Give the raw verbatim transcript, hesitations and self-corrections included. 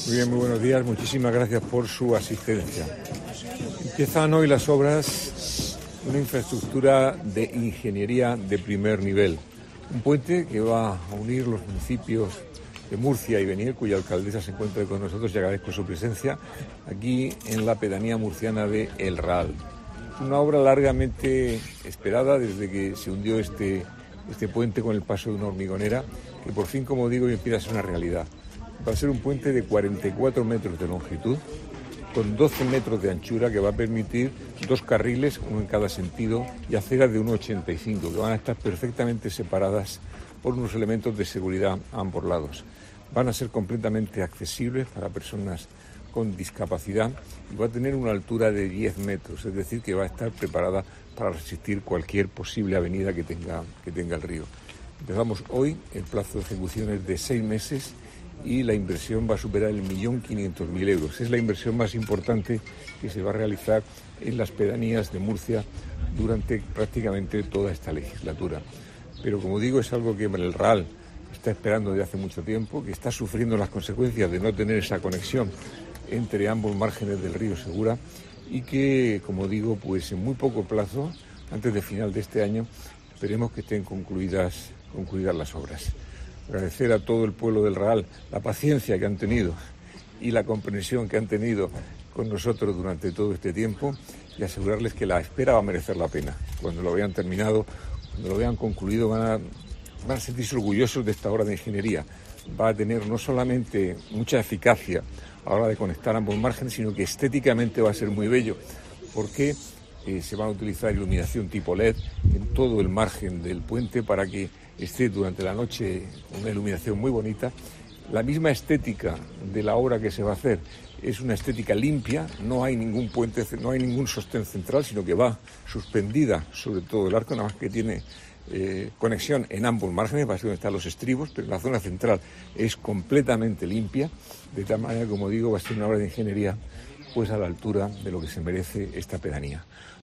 Muy bien, muy buenos días. Muchísimas gracias por su asistencia. Empiezan hoy las obras de una infraestructura de ingeniería de primer nivel. Un puente que va a unir los municipios de Murcia y Beniel, cuya alcaldesa se encuentra con nosotros y agradezco su presencia, aquí en la pedanía murciana de El Raal. Una obra largamente esperada desde que se hundió este, este puente con el paso de una hormigonera, que por fin, como digo, empieza a ser una realidad. Va a ser un puente de cuarenta y cuatro metros de longitud, con doce metros de anchura, que va a permitir dos carriles, uno en cada sentido, y aceras de uno coma ochenta y cinco, que van a estar perfectamente separadas por unos elementos de seguridad a ambos lados. Van a ser completamente accesibles para personas con discapacidad y va a tener una altura de diez metros, es decir, que va a estar preparada para resistir cualquier posible avenida que tenga, que tenga el río. Empezamos hoy, el plazo de ejecución es de seis meses y la inversión va a superar el millón quinientos mil euros. Es la inversión más importante que se va a realizar en las pedanías de Murcia durante prácticamente toda esta legislatura. Pero, como digo, es algo que el Raal está esperando desde hace mucho tiempo, que está sufriendo las consecuencias de no tener esa conexión entre ambos márgenes del río Segura y que, como digo, pues en muy poco plazo, antes de final de este año, esperemos que estén concluidas, concluidas las obras. Agradecer a todo el pueblo del Raal la paciencia que han tenido y la comprensión que han tenido con nosotros durante todo este tiempo y asegurarles que la espera va a merecer la pena. Cuando lo vean terminado, cuando lo vean concluido, van a, van a sentirse orgullosos de esta obra de ingeniería. Va a tener no solamente mucha eficacia a la hora de conectar ambos márgenes, sino que estéticamente va a ser muy bello, porque eh, se va a utilizar iluminación tipo L E D en todo el margen del puente para que esté durante la noche una iluminación muy bonita. La misma estética de la obra que se va a hacer es una estética limpia, no hay ningún puente, no hay ningún sostén central, sino que va suspendida sobre todo el arco, nada más que tiene eh, conexión en ambos márgenes, va a ser donde están los estribos, pero la zona central es completamente limpia, de tal manera, como digo, va a ser una obra de ingeniería pues a la altura de lo que se merece esta pedanía.